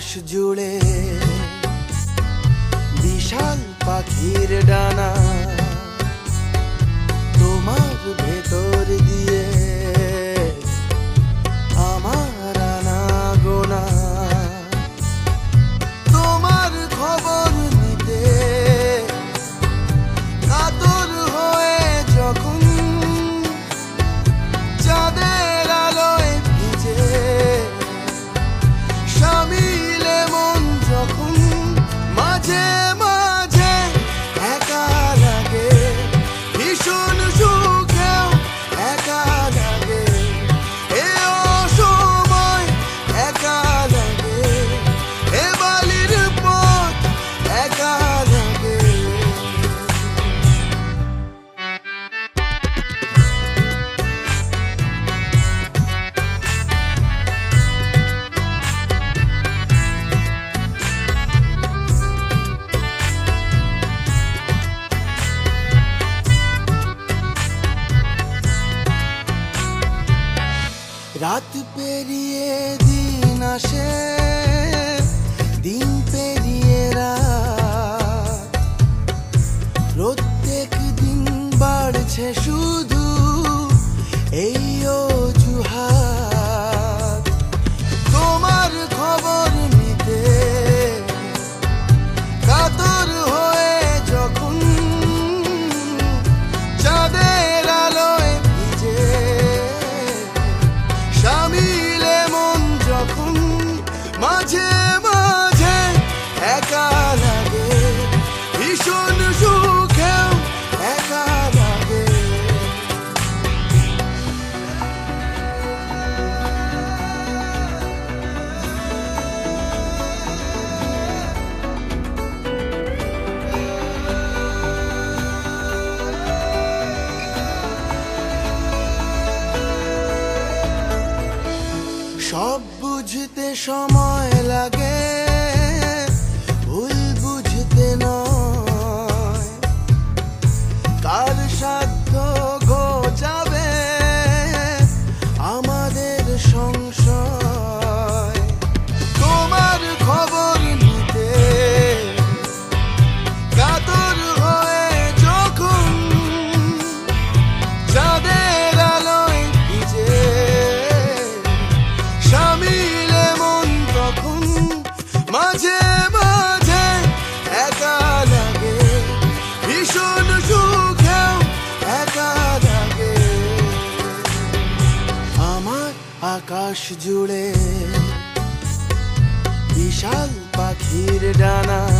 জুড়ে বিশাল পাখির ডানা, তোমার ভেতর দিয়ে আমার আনা গোনা। তোমার খবর নিতে কাতর হয়ে যখন চাঁদের আলোয় ভিজে শামিলে মন যখন মাঝে মাঝে একা লাগে, ভীষণ সুখেও একা লাগে, এ অসময় একা লাগে, এ বালির পথ একা লাগে। রাত পেরিয়ে দিন আসে, দিন পেরিয়ে রাত, প্রত্যেক দিন বাড়ছে শুধু এই অজুহাত। তোমার খবর নিতে কাতর হয়ে যখন চাঁদের আলোয় ভিজে শামিলে মন যখন মাঝে মাঝে একা লাগে, ভীষণ সুখেও একা লাগে। সব বুঝতে সময় লাগে, ভুল বুঝতে নয়, কার সাধ্য ঘোচাবে আমাদের সংশয়। তোমার খবর নিতে কাতর হয়ে যখন চাঁদের আলোয় ভিজে শামিলে মন তখন মাঝে মাঝে একা লাগে, ভীষণ সুখেও একা লাগে। আমার আকাশ জুড়ে বিশাল পাখির ডানা,